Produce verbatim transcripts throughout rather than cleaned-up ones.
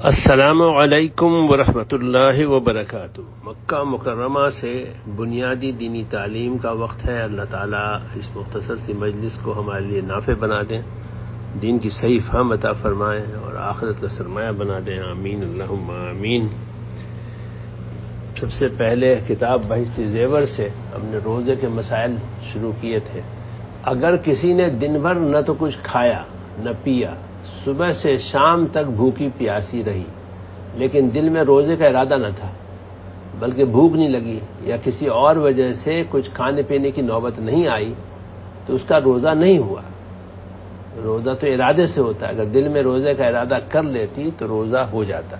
السلام علیکم ورحمۃ اللہ وبرکاتہ۔ مکہ مکرمہ سے بنیادی دینی تعلیم کا وقت ہے۔ اللہ تعالیٰ اس مختصر سی مجلس کو ہمارے لیے نافع بنا دیں، دین کی صحیح فہم عطا فرمائیں اور آخرت کا سرمایہ بنا دیں، آمین اللہم آمین۔ سب سے پہلے کتاب بہشتی زیور سے ہم نے روزے کے مسائل شروع کیے تھے۔ اگر کسی نے دن بھر نہ تو کچھ کھایا نہ پیا، صبح سے شام تک بھوکی پیاسی رہی، لیکن دل میں روزے کا ارادہ نہ تھا، بلکہ بھوک نہیں لگی یا کسی اور وجہ سے کچھ کھانے پینے کی نوبت نہیں آئی، تو اس کا روزہ نہیں ہوا۔ روزہ تو ارادے سے ہوتا ہے، اگر دل میں روزے کا ارادہ کر لیتی تو روزہ ہو جاتا۔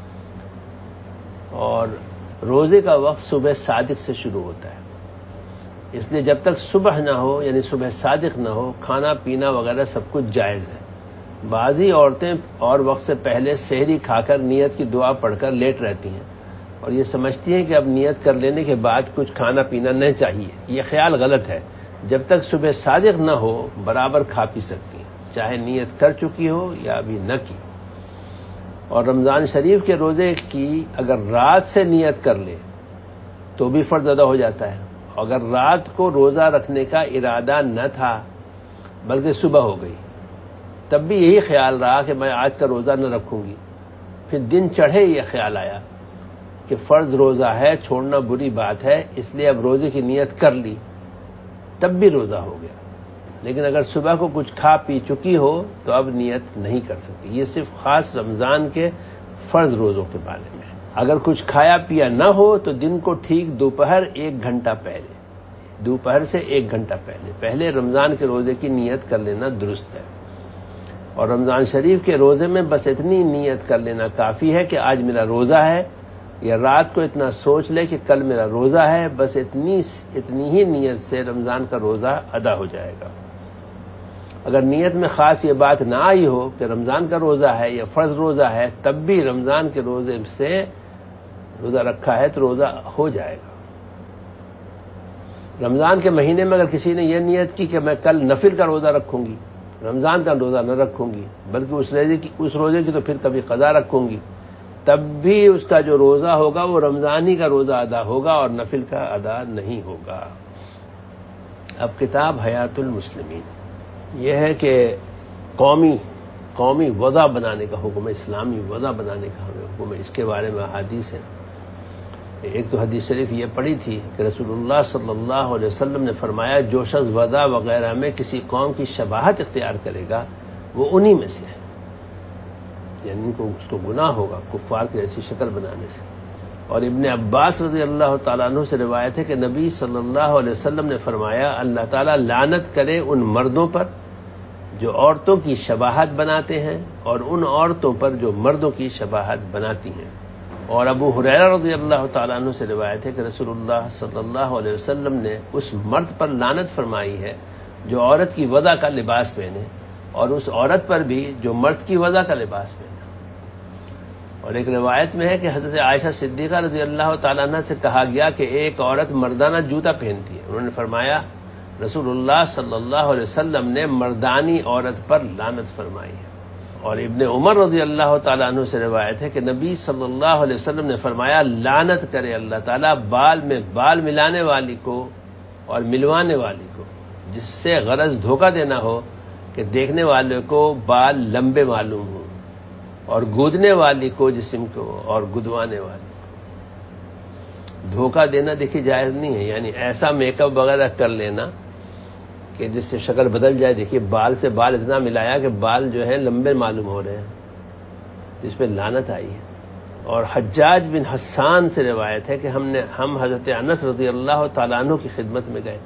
اور روزے کا وقت صبح صادق سے شروع ہوتا ہے، اس لیے جب تک صبح نہ ہو یعنی صبح صادق نہ ہو، کھانا پینا وغیرہ سب کچھ جائز ہے۔ بعضی عورتیں اور وقت سے پہلے سحری کھا کر نیت کی دعا پڑھ کر لیٹ رہتی ہیں اور یہ سمجھتی ہیں کہ اب نیت کر لینے کے بعد کچھ کھانا پینا نہیں چاہیے۔ یہ خیال غلط ہے، جب تک صبح صادق نہ ہو برابر کھا پی سکتی ہیں، چاہے نیت کر چکی ہو یا ابھی نہ کی۔ اور رمضان شریف کے روزے کی اگر رات سے نیت کر لے تو بھی فرض ادا ہو جاتا ہے۔ اگر رات کو روزہ رکھنے کا ارادہ نہ تھا بلکہ صبح ہو گئی، تب بھی یہی خیال رہا کہ میں آج کا روزہ نہ رکھوں گی، پھر دن چڑھے یہ خیال آیا کہ فرض روزہ ہے، چھوڑنا بری بات ہے، اس لیے اب روزے کی نیت کر لی، تب بھی روزہ ہو گیا۔ لیکن اگر صبح کو کچھ کھا پی چکی ہو تو اب نیت نہیں کر سکتی۔ یہ صرف خاص رمضان کے فرض روزوں کے بارے میں۔ اگر کچھ کھایا پیا نہ ہو تو دن کو ٹھیک دوپہر ایک گھنٹہ پہلے دوپہر سے ایک گھنٹہ پہلے پہلے رمضان کے روزے کی نیت کر لینا درست ہے۔ اور رمضان شریف کے روزے میں بس اتنی نیت کر لینا کافی ہے کہ آج میرا روزہ ہے، یا رات کو اتنا سوچ لے کہ کل میرا روزہ ہے، بس اتنی اتنی ہی نیت سے رمضان کا روزہ ادا ہو جائے گا۔ اگر نیت میں خاص یہ بات نہ آئی ہو کہ رمضان کا روزہ ہے یا فرض روزہ ہے، تب بھی رمضان کے روزے سے روزہ رکھا ہے تو روزہ ہو جائے گا۔ رمضان کے مہینے میں اگر کسی نے یہ نیت کی کہ میں کل نفل کا روزہ رکھوں گی، رمضان کا روزہ نہ رکھوں گی بلکہ اس روزے کی اس روزے کی تو پھر کبھی قضا رکھوں گی، تب بھی اس کا جو روزہ ہوگا وہ رمضان ہی کا روزہ ادا ہوگا اور نفل کا ادا نہیں ہوگا۔ اب کتاب حیات المسلمین، یہ ہے کہ قومی قومی وضع بنانے کا حکم ہے، اسلامی وضع بنانے کا حکم ہے۔ اس کے بارے میں احادیث ہیں۔ ایک تو حدیث شریف یہ پڑھی تھی کہ رسول اللہ صلی اللہ علیہ وسلم نے فرمایا، جو شخص وضع وغیرہ میں کسی قوم کی شباہت اختیار کرے گا وہ انہی میں سے ہے، یعنی ان کو اس کو گناہ ہوگا کفار کی ایسی شکل بنانے سے۔ اور ابن عباس رضی اللہ تعالیٰ عنہ سے روایت ہے کہ نبی صلی اللہ علیہ وسلم نے فرمایا، اللہ تعالیٰ لعنت کرے ان مردوں پر جو عورتوں کی شباہت بناتے ہیں اور ان عورتوں پر جو مردوں کی شباہت بناتی ہیں۔ اور ابو ہریرہ رضی اللہ تعالیٰ عنہ سے روایت ہے کہ رسول اللہ صلی اللہ علیہ وسلم نے اس مرد پر لعنت فرمائی ہے جو عورت کی وضع کا لباس پہنے، اور اس عورت پر بھی جو مرد کی وضع کا لباس پہنے۔ اور ایک روایت میں ہے کہ حضرت عائشہ صدیقہ رضی اللہ تعالیٰ عنہ سے کہا گیا کہ ایک عورت مردانہ جوتا پہنتی ہے، انہوں نے فرمایا رسول اللہ صلی اللہ علیہ وسلم نے مردانی عورت پر لعنت فرمائی ہے۔ اور ابن عمر رضی اللہ تعالیٰ عنہ سے روایت ہے کہ نبی صلی اللہ علیہ وسلم نے فرمایا، لعنت کرے اللہ تعالیٰ بال میں بال ملانے والی کو اور ملوانے والی کو، جس سے غرض دھوکہ دینا ہو کہ دیکھنے والے کو بال لمبے معلوم ہوں، اور گودنے والی کو جسم کو اور گدوانے والی کو۔ دھوکہ دینا دیکھیے جائز نہیں ہے، یعنی ایسا میک اپ وغیرہ کر لینا کہ جس سے شکل بدل جائے۔ دیکھیے بال سے بال اتنا ملایا کہ بال جو ہے لمبے معلوم ہو رہے ہیں، جس پہ لعنت آئی ہے۔ اور حجاج بن حسان سے روایت ہے کہ ہم نے ہم حضرت انس رضی اللہ تعالیٰ عنہ کی خدمت میں گئے۔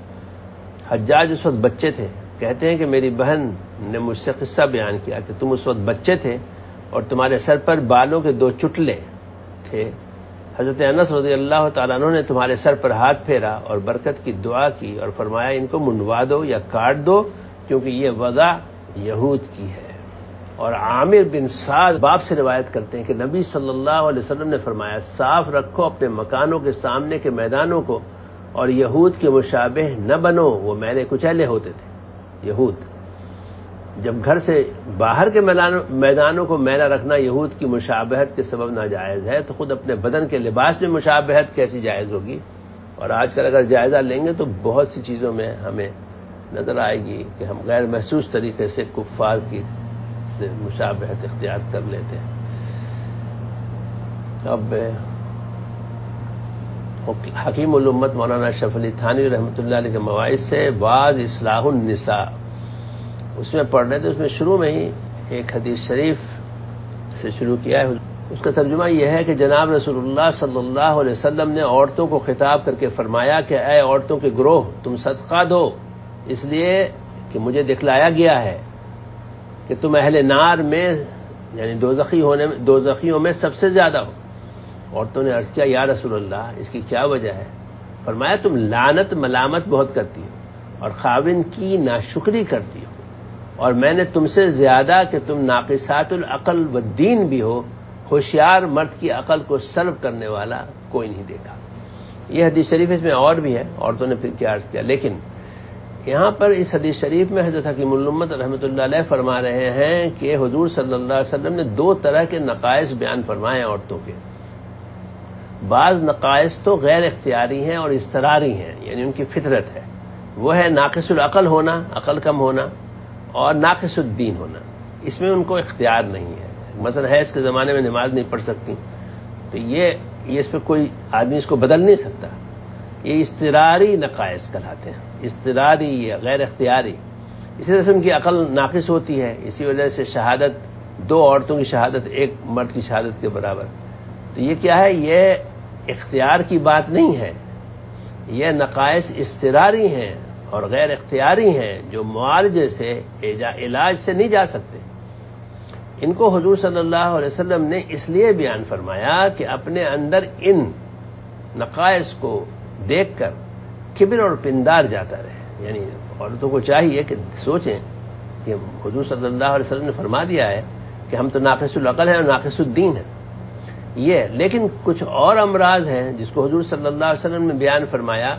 حجاج اس وقت بچے تھے، کہتے ہیں کہ میری بہن نے مجھ سے قصہ بیان کیا کہ تم اس وقت بچے تھے اور تمہارے سر پر بالوں کے دو چٹلے تھے، حضرت انس رضی اللہ تعالیٰ عنہ نے تمہارے سر پر ہاتھ پھیرا اور برکت کی دعا کی اور فرمایا ان کو منڈوا دو یا کاٹ دو کیونکہ یہ وضع یہود کی ہے۔ اور عامر بن سعد باپ سے روایت کرتے ہیں کہ نبی صلی اللہ علیہ وسلم نے فرمایا، صاف رکھو اپنے مکانوں کے سامنے کے میدانوں کو اور یہود کے مشابہ نہ بنو، وہ میلے کچیلے ہوتے تھے یہود۔ جب گھر سے باہر کے میدانوں کو میلا رکھنا یہود کی مشابہت کے سبب ناجائز ہے، تو خود اپنے بدن کے لباس میں مشابہت کیسی جائز ہوگی؟ اور آج کل اگر جائزہ لیں گے تو بہت سی چیزوں میں ہمیں نظر آئے گی کہ ہم غیر محسوس طریقے سے کفار کی سے مشابہت اختیار کر لیتے ہیں۔ اب حکیم الامت مولانا اشرف علی تھانوی رحمۃ اللہ علیہ کے مواعظ سے بعض اصلاح النساء اس میں پڑھ رہے تھے، اس میں شروع میں ہی ایک حدیث شریف سے شروع کیا ہے۔ اس کا ترجمہ یہ ہے کہ جناب رسول اللہ صلی اللہ علیہ وسلم نے عورتوں کو خطاب کر کے فرمایا کہ اے عورتوں کے گروہ، تم صدقہ دو، اس لیے کہ مجھے دکھلایا گیا ہے کہ تم اہل نار میں یعنی دوزخی ہونے میں دوزخیوں میں سب سے زیادہ ہو۔ عورتوں نے عرض کیا یا رسول اللہ، اس کی کیا وجہ ہے؟ فرمایا تم لعنت ملامت بہت کرتی ہو اور خاوند کی ناشکری کرتی ہو، اور میں نے تم سے زیادہ کہ تم ناقصات العقل والدین بھی ہو، ہوشیار مرد کی عقل کو سلب کرنے والا کوئی نہیں دیکھا۔ یہ حدیث شریف اس میں اور بھی ہے، عورتوں نے پھر کیا عرض کیا، لیکن یہاں پر اس حدیث شریف میں حضرت حکیم الامت رحمۃ اللہ علیہ فرما رہے ہیں کہ حضور صلی اللہ علیہ وسلم نے دو طرح کے نقائص بیان فرمائے ہیں عورتوں کے۔ بعض نقائص تو غیر اختیاری ہیں اور اضطراری ہیں، یعنی ان کی فطرت ہے، وہ ہے ناقص العقل ہونا، عقل کم ہونا، اور ناقص الدین ہونا، اس میں ان کو اختیار نہیں ہے۔ مثلا ہے اس کے زمانے میں نماز نہیں پڑھ سکتی، تو یہ یہ اس پہ کوئی آدمی اس کو بدل نہیں سکتا، یہ اضطراری نقائص کہلاتے ہیں، اضطراری یا غیر اختیاری۔ اسی طرح سے ان کی عقل ناقص ہوتی ہے، اسی وجہ سے شہادت، دو عورتوں کی شہادت ایک مرد کی شہادت کے برابر، تو یہ کیا ہے؟ یہ اختیار کی بات نہیں ہے، یہ نقائص اضطراری ہیں اور غیر اختیاری ہیں جو معالجے سے علاج سے نہیں جا سکتے۔ ان کو حضور صلی اللہ علیہ وسلم نے اس لیے بیان فرمایا کہ اپنے اندر ان نقائص کو دیکھ کر کبر اور پندار جاتا رہے، یعنی عورتوں کو چاہیے کہ سوچیں کہ حضور صلی اللہ علیہ وسلم نے فرما دیا ہے کہ ہم تو ناقص العقل ہیں اور ناقص الدین ہیں، یہ لیکن کچھ اور امراض ہیں جس کو حضور صلی اللہ علیہ وسلم نے بیان فرمایا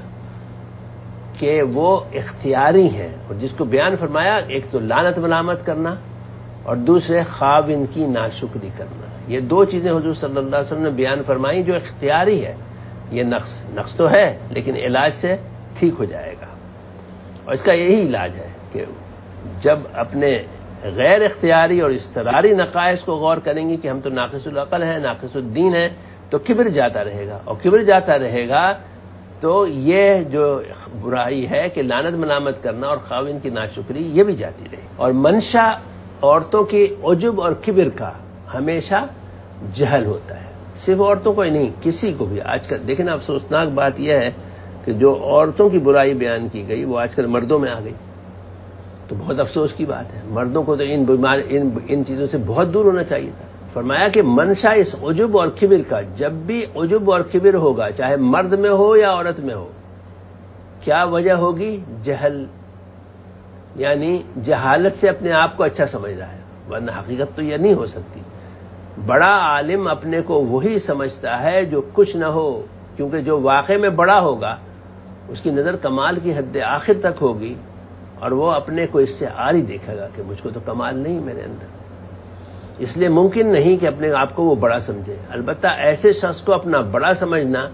کہ وہ اختیاری ہیں، اور جس کو بیان فرمایا ایک تو لعنت ملامت کرنا اور دوسرے خاوند کی ناشکری کرنا۔ یہ دو چیزیں حضور صلی اللہ علیہ وسلم نے بیان فرمائی جو اختیاری ہے۔ یہ نقص نقص تو ہے لیکن علاج سے ٹھیک ہو جائے گا، اور اس کا یہی علاج ہے کہ جب اپنے غیر اختیاری اور اضطراری نقائص کو غور کریں گی کہ ہم تو ناقص العقل ہیں، ناقص الدین ہیں، تو کبر جاتا رہے گا، اور کبر جاتا رہے گا تو یہ جو برائی ہے کہ لعنت ملامت کرنا اور خاوند کی ناشکری، یہ بھی جاتی رہے گی۔ اور منشا عورتوں کی عجب اور کبر کا ہمیشہ جہل ہوتا ہے، صرف عورتوں کو ہی نہیں، کسی کو بھی۔ آج کل دیکھیں افسوسناک بات یہ ہے کہ جو عورتوں کی برائی بیان کی گئی وہ آج کل مردوں میں آ گئی، تو بہت افسوس کی بات ہے۔ مردوں کو تو ان بیمار ان ان چیزوں سے بہت دور ہونا چاہیے تھا۔ فرمایا کہ منشا اس عجب اور کبر کا، جب بھی عجب اور کبر ہوگا چاہے مرد میں ہو یا عورت میں ہو، کیا وجہ ہوگی؟ جہل، یعنی جہالت سے اپنے آپ کو اچھا سمجھ رہا ہے، ورنہ حقیقت تو یہ نہیں ہو سکتی۔ بڑا عالم اپنے کو وہی سمجھتا ہے جو کچھ نہ ہو، کیونکہ جو واقع میں بڑا ہوگا اس کی نظر کمال کی حد آخر تک ہوگی، اور وہ اپنے کو اس سے عاری دیکھے گا کہ مجھ کو تو کمال نہیں میرے اندر، اس لیے ممکن نہیں کہ اپنے آپ کو وہ بڑا سمجھے۔ البتہ ایسے شخص کو اپنا بڑا سمجھنا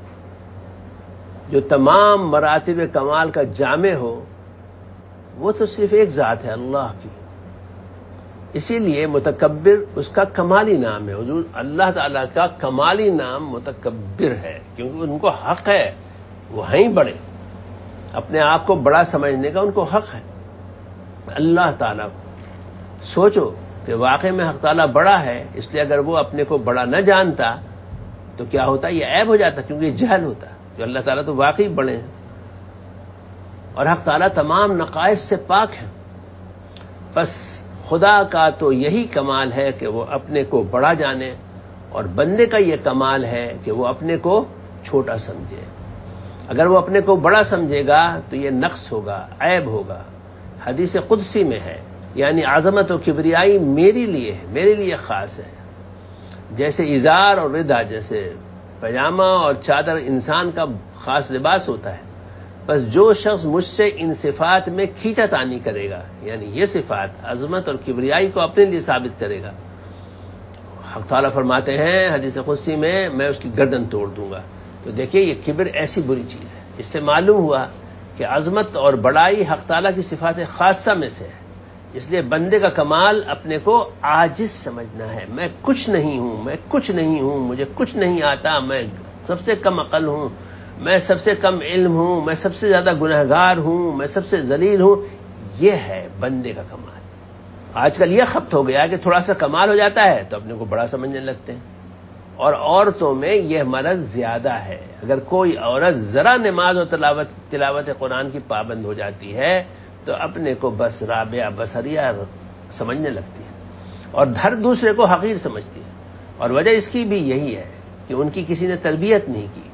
جو تمام مراتب کمال کا جامع ہو، وہ تو صرف ایک ذات ہے، اللہ کی۔ اسی لیے متکبر اس کا کمالی نام ہے، حضور اللہ تعالیٰ کا کمالی نام متکبر ہے، کیونکہ ان کو حق ہے، وہ ہیں بڑے، اپنے آپ کو بڑا سمجھنے کا ان کو حق ہے۔ اللہ تعالیٰ کو سوچو کہ واقع میں حق تعالیٰ بڑا ہے، اس لیے اگر وہ اپنے کو بڑا نہ جانتا تو کیا ہوتا؟ یہ عیب ہو جاتا، کیونکہ یہ جہل ہوتا، کہ اللہ تعالیٰ تو واقعی بڑے ہیں، اور حق تعالیٰ تمام نقائص سے پاک ہے۔ بس خدا کا تو یہی کمال ہے کہ وہ اپنے کو بڑا جانے، اور بندے کا یہ کمال ہے کہ وہ اپنے کو چھوٹا سمجھے۔ اگر وہ اپنے کو بڑا سمجھے گا تو یہ نقص ہوگا، عیب ہوگا۔ حدیث قدسی میں ہے، یعنی عظمت و کبریائی میرے لیے ہے، میرے لیے خاص ہے۔ جیسے ازار اور ردا، جیسے پاجامہ اور چادر انسان کا خاص لباس ہوتا ہے، بس جو شخص مجھ سے ان صفات میں کھینچا تانی کرے گا، یعنی یہ صفات عظمت اور کبریائی کو اپنے لیے ثابت کرے گا، حق تعالیٰ فرماتے ہیں حدیث قدسی میں میں اس کی گردن توڑ دوں گا۔ تو دیکھیے یہ کبر ایسی بری چیز ہے، اس سے معلوم ہوا کہ عظمت اور بڑائی حق تعالیٰ کی صفات خاصہ میں سے ہے۔ اس لیے بندے کا کمال اپنے کو عاجز سمجھنا ہے، میں کچھ نہیں ہوں، میں کچھ نہیں ہوں، مجھے کچھ نہیں آتا، میں سب سے کم عقل ہوں، میں سب سے کم علم ہوں، میں سب سے زیادہ گنہگار ہوں، میں سب سے ذلیل ہوں، یہ ہے بندے کا کمال۔ آج کل یہ خبت ہو گیا کہ تھوڑا سا کمال ہو جاتا ہے تو اپنے کو بڑا سمجھنے لگتے ہیں، اور عورتوں میں یہ مرض زیادہ ہے۔ اگر کوئی عورت ذرا نماز اور تلاوت تلاوت قرآن کی پابند ہو جاتی ہے تو اپنے کو بس رابعہ بصریہ سمجھنے لگتی ہے اور ہر دوسرے کو حقیر سمجھتی ہے، اور وجہ اس کی بھی یہی ہے کہ ان کی کسی نے تربیت نہیں کی،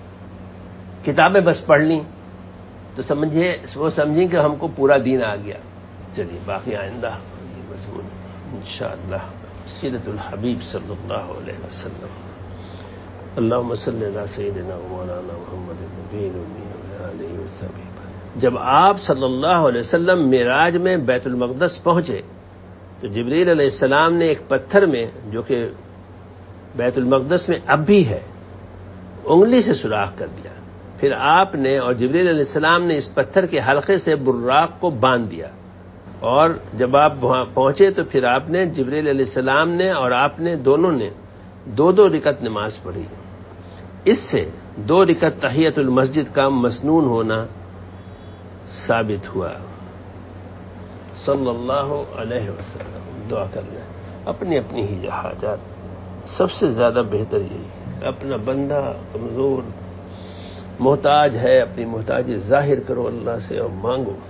کتابیں بس پڑھ لیں تو سمجھے وہ سمجھیں کہ ہم کو پورا دین آ گیا۔ چلیے باقی آئندہ یہ مضمون انشاءاللہ سیرت الحبیب صلی اللہ علیہ وسلم۔ اللہم صلی علی سیدنا مولانا محمد النبی الأمی وعلی آلہ وصحبہ۔ جب آپ صلی اللہ علیہ وسلم معراج میں بیت المقدس پہنچے تو جبریل علیہ السلام نے ایک پتھر میں، جو کہ بیت المقدس میں اب بھی ہے، انگلی سے سوراخ کر دیا۔ پھر آپ نے اور جبریل علیہ السلام نے اس پتھر کے حلقے سے براق کو باندھ دیا، اور جب آپ وہاں پہنچے تو پھر آپ نے جبریل علیہ السلام نے اور آپ نے دونوں نے دو دو رکعت نماز پڑھی۔ اس سے دو رکعت تحیۃ المسجد کا مسنون ہونا ثابت ہوا۔ صلی اللہ علیہ وسلم۔ دعا کر لیں اپنی اپنی ہی حاجات، سب سے زیادہ بہتر یہی ہے، اپنا بندہ کمزور محتاج ہے، اپنی محتاجی ظاہر کرو اللہ سے اور مانگو۔